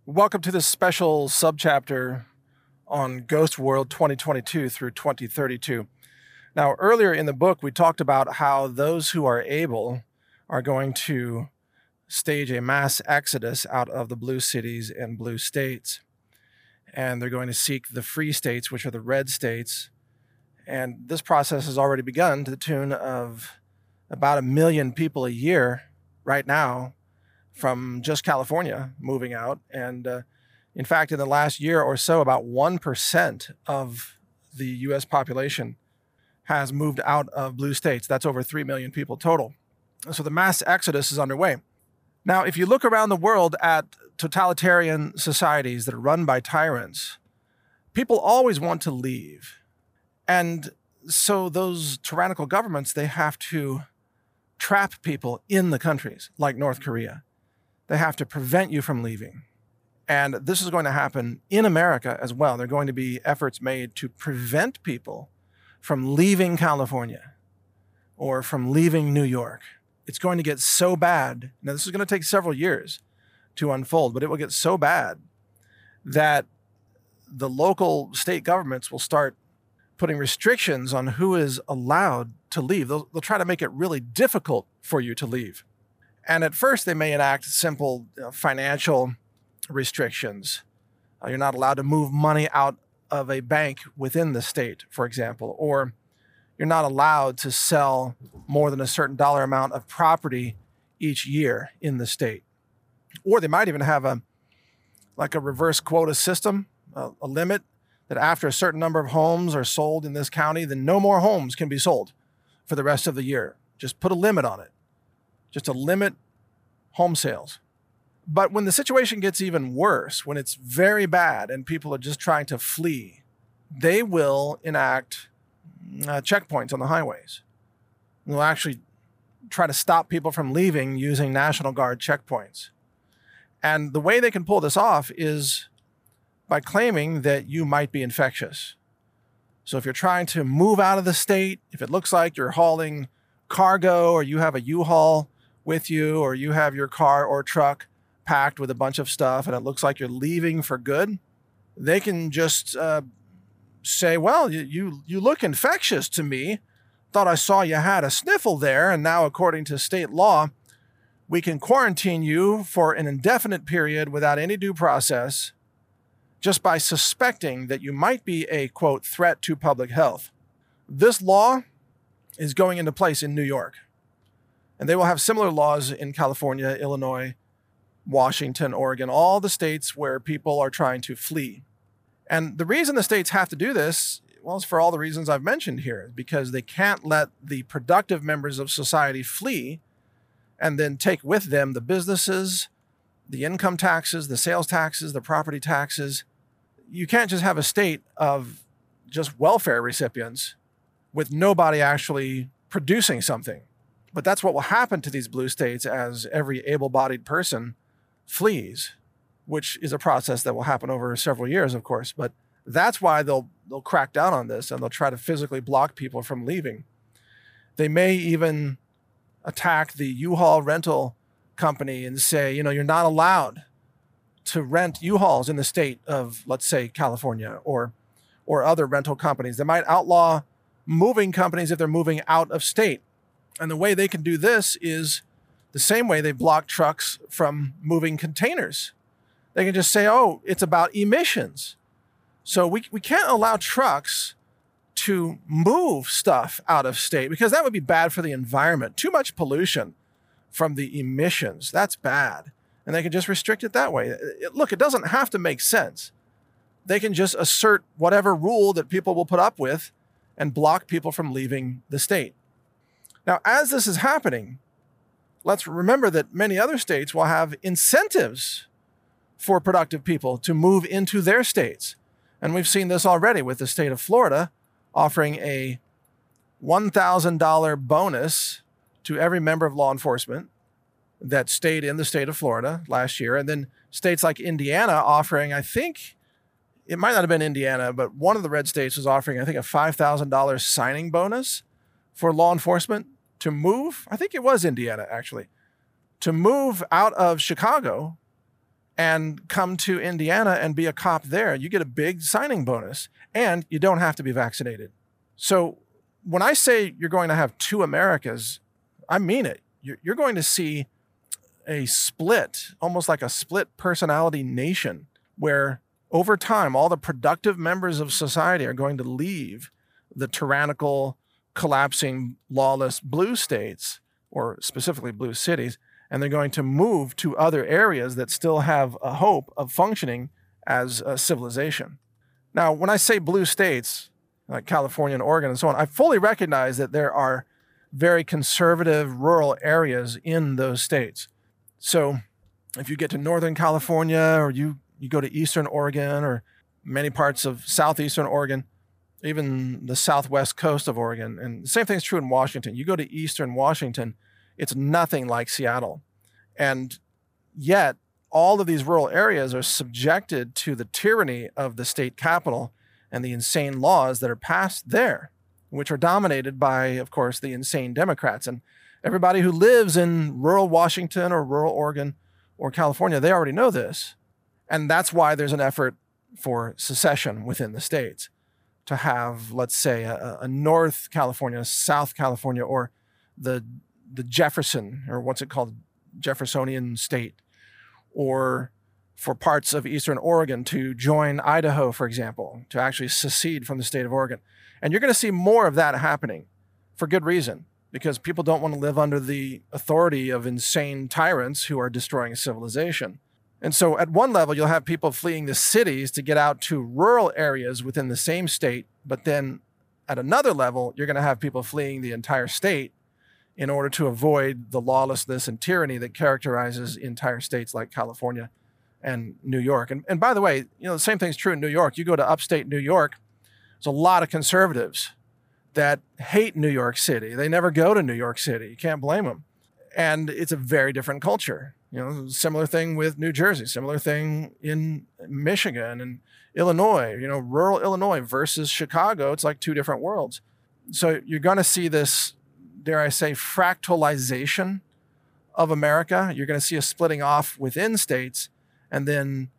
Welcome to this special subchapter on Ghost World 2022 through 2032. Now, earlier in the book, we talked about how those who are able are going to stage a mass exodus out of the blue cities and blue states. And they're going to seek the free states, which are the red states. And this process has already begun to the tune of about 1 million people a year right now from just California moving out. And in fact, in the last year or so, about 1% of the US population has moved out of blue states. That's over 3 million people total. So the mass exodus is underway. Now, if you look around the world at totalitarian societies that are run by tyrants, people always want to leave. And so those tyrannical governments, they have to trap people in the countries, like North Korea. They have to prevent you from leaving. And this is going to happen in America as well. There are going to be efforts made to prevent people from leaving California or from leaving New York. It's going to get so bad. Now, this is going to take several years to unfold, but it will get so bad that the local state governments will start putting restrictions on who is allowed to leave. They'll try to make it really difficult for you to leave. And at first, they may enact simple financial restrictions. You're not allowed to move money out of a bank within the state, for example, or you're not allowed to sell more than a certain dollar amount of property each year in the state. Or they might even have a reverse quota system, a limit that after a certain number of homes are sold in this county, then no more homes can be sold for the rest of the year. Just put a limit on it. Just to limit home sales. But when the situation gets even worse, when it's very bad and people are just trying to flee, they will enact checkpoints on the highways. They'll actually try to stop people from leaving using National Guard checkpoints. And the way they can pull this off is by claiming that you might be infectious. So if you're trying to move out of the state, if it looks like you're hauling cargo or you have a U-Haul with you, or you have your car or truck packed with a bunch of stuff and it looks like you're leaving for good, they can just say, well, you look infectious to me. Thought I saw you had a sniffle there, and now according to state law, we can quarantine you for an indefinite period without any due process just by suspecting that you might be a, quote, threat to public health. This law is going into place in New York. And they will have similar laws in California, Illinois, Washington, Oregon, all the states where people are trying to flee. And the reason the states have to do this, well, is for all the reasons I've mentioned here, because they can't let the productive members of society flee and then take with them the businesses, the income taxes, the sales taxes, the property taxes. You can't just have a state of just welfare recipients with nobody actually producing something. But that's what will happen to these blue states as every able-bodied person flees, which is a process that will happen over several years, of course. But that's why they'll crack down on this, and they'll try to physically block people from leaving. They may even attack the U-Haul rental company and say, you're not allowed to rent U-Hauls in the state of, let's say, California or other rental companies. They might outlaw moving companies if they're moving out of state. And the way they can do this is the same way they block trucks from moving containers. They can just say, oh, it's about emissions. So we can't allow trucks to move stuff out of state because that would be bad for the environment. Too much pollution from the emissions. That's bad. And they can just restrict it that way. Look, it doesn't have to make sense. They can just assert whatever rule that people will put up with and block people from leaving the state. Now, as this is happening, let's remember that many other states will have incentives for productive people to move into their states. And we've seen this already with the state of Florida offering a $1,000 bonus to every member of law enforcement that stayed in the state of Florida last year. And then states like Indiana offering, I think, it might not have been Indiana, but one of the red states was offering, I think, a $5,000 signing bonus for law enforcement to move. I think it was Indiana, actually, to move out of Chicago and come to Indiana and be a cop there. You get a big signing bonus, and you don't have to be vaccinated. So when I say you're going to have two Americas, I mean it. You're going to see a split, almost like a split personality nation, where over time, all the productive members of society are going to leave the tyrannical, collapsing, lawless blue states, or specifically blue cities, and they're going to move to other areas that still have a hope of functioning as a civilization. Now, when I say blue states, like California and Oregon and so on, I fully recognize that there are very conservative rural areas in those states. So if you get to Northern California, or you go to Eastern Oregon, or many parts of Southeastern Oregon, even the southwest coast of Oregon, and the same thing is true in Washington. You go to Eastern Washington, it's nothing like Seattle. And yet, all of these rural areas are subjected to the tyranny of the state capital and the insane laws that are passed there, which are dominated by, of course, the insane Democrats. And everybody who lives in rural Washington or rural Oregon or California, they already know this. And that's why there's an effort for secession within the states, to have, let's say, a North California, South California, or the Jefferson, or what's it called, Jeffersonian state, or for parts of Eastern Oregon to join Idaho, for example, to actually secede from the state of Oregon. And you're going to see more of that happening for good reason, because people don't want to live under the authority of insane tyrants who are destroying civilization. And so at one level, you'll have people fleeing the cities to get out to rural areas within the same state. But then at another level, you're going to have people fleeing the entire state in order to avoid the lawlessness and tyranny that characterizes entire states like California and New York. And by the way, the same thing's true in New York. You go to upstate New York, there's a lot of conservatives that hate New York City. They never go to New York City. You can't blame them. And it's a very different culture. Similar thing with New Jersey, similar thing in Michigan and Illinois, rural Illinois versus Chicago. It's like two different worlds. So you're going to see this, dare I say, fractalization of America. You're going to see a splitting off within states, and then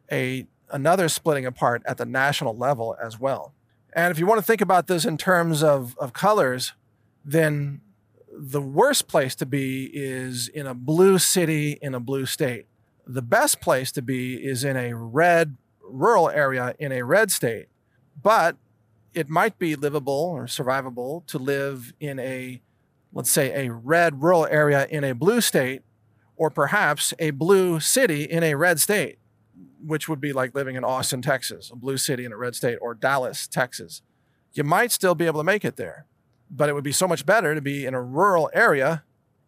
another splitting apart at the national level as well. And if you want to think about this in terms of colors, then the worst place to be is in a blue city in a blue state. The best place to be is in a red rural area in a red state. But it might be livable or survivable to live in let's say, a red rural area in a blue state, or perhaps a blue city in a red state, which would be like living in Austin, Texas, a blue city in a red state, or Dallas, Texas. You might still be able to make it there, but it would be so much better to be in a rural area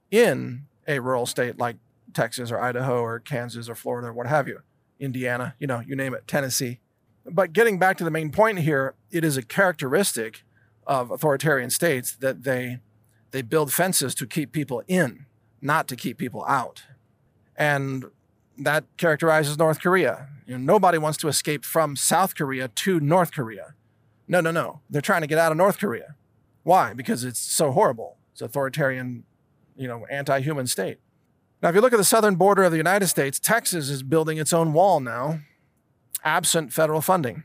in a rural state like Texas or Idaho or Kansas or Florida or what have you, Indiana, you name it, Tennessee. But getting back to the main point here, it is a characteristic of authoritarian states that they build fences to keep people in, not to keep people out. And that characterizes North Korea. Nobody wants to escape from South Korea to North Korea. No. They're trying to get out of North Korea. Why? Because it's so horrible. It's an authoritarian, anti-human state. Now, if you look at the southern border of the United States, Texas is building its own wall now, absent federal funding.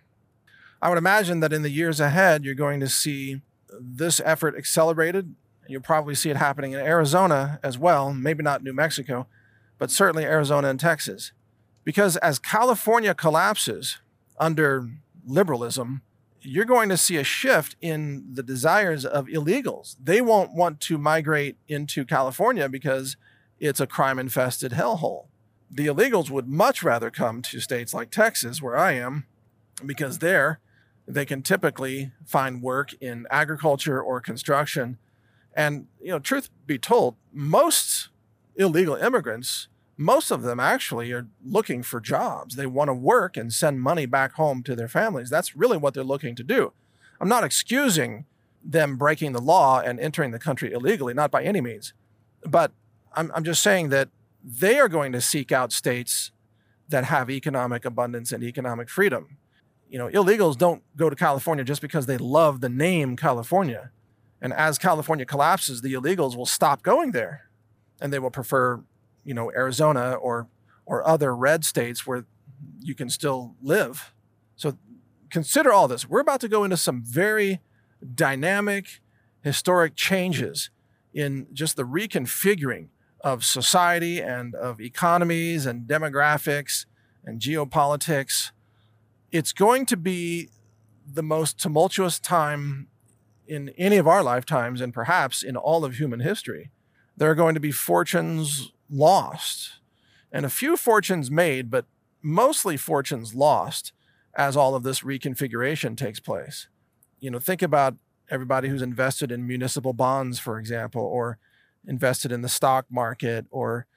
I would imagine that in the years ahead, you're going to see this effort accelerated. You'll probably see it happening in Arizona as well, maybe not New Mexico, but certainly Arizona and Texas. Because as California collapses under liberalism, you're going to see a shift in the desires of illegals. They won't want to migrate into California because it's a crime-infested hellhole. The illegals would much rather come to states like Texas, where I am, because there they can typically find work in agriculture or construction. And, truth be told, most illegal immigrants, most of them actually are looking for jobs. They want to work and send money back home to their families. That's really what they're looking to do. I'm not excusing them breaking the law and entering the country illegally, not by any means. But I'm just saying that they are going to seek out states that have economic abundance and economic freedom. Illegals don't go to California just because they love the name California. And as California collapses, the illegals will stop going there, and they will prefer, Arizona or or other red states where you can still live. So consider all this. We're about to go into some very dynamic, historic changes in just the reconfiguring of society and of economies and demographics and geopolitics. It's going to be the most tumultuous time in any of our lifetimes, and perhaps in all of human history. There are going to be fortunes lost, and a few fortunes made, but mostly fortunes lost as all of this reconfiguration takes place. Think about everybody who's invested in municipal bonds, for example, or invested in the stock market, or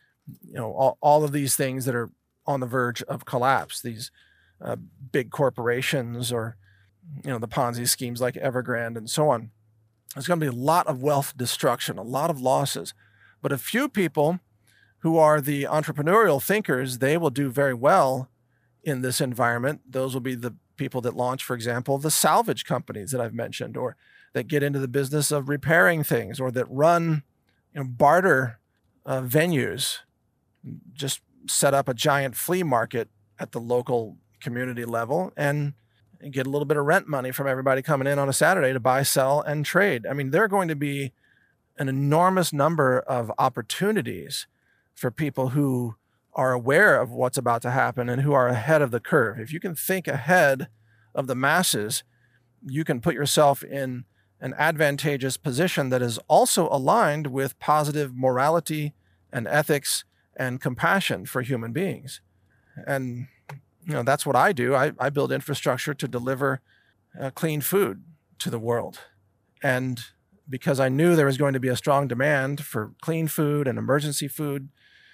all of these things that are on the verge of collapse, these big corporations, or the Ponzi schemes like Evergrande and so on. There's going to be a lot of wealth destruction, a lot of losses. But a few people who are the entrepreneurial thinkers, they will do very well in this environment. Those will be the people that launch, for example, the salvage companies that I've mentioned, or that get into the business of repairing things, or that run barter venues, just set up a giant flea market at the local community level and get a little bit of rent money from everybody coming in on a Saturday to buy, sell, and trade. I mean, there are going to be an enormous number of opportunities for people who are aware of what's about to happen and who are ahead of the curve. If you can think ahead of the masses, you can put yourself in an advantageous position that is also aligned with positive morality and ethics and compassion for human beings. And that's what I do. I build infrastructure to deliver clean food to the world. And because I knew there was going to be a strong demand for clean food and emergency food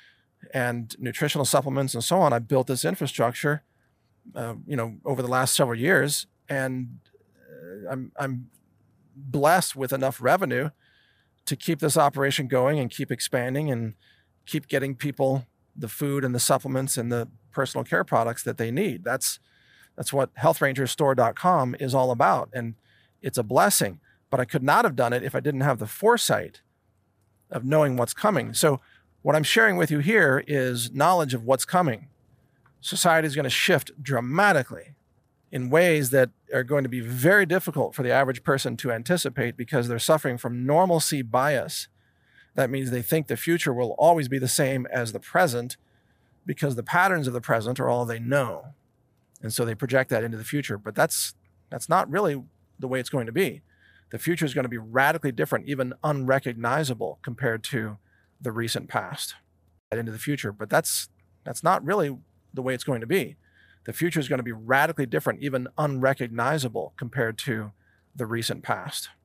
and nutritional supplements and so on, I built this infrastructure, over the last several years. And I'm blessed with enough revenue to keep this operation going and keep expanding and keep getting people the food and the supplements and the personal care products that they need. That's what healthrangerstore.com is all about. And it's a blessing, but I could not have done it if I didn't have the foresight of knowing what's coming. So what I'm sharing with you here is knowledge of what's coming. Society is going to shift dramatically in ways that are going to be very difficult for the average person to anticipate because they're suffering from normalcy bias. That means they think the future will always be the same as the present because the patterns of the present are all they know. And so they project that into the future. But that's not really the way it's going to be. The future is going to be radically different, even unrecognizable compared to the recent past. Into the future, but that's not really the way it's going to be. The future is going to be radically different, even unrecognizable compared to the recent past.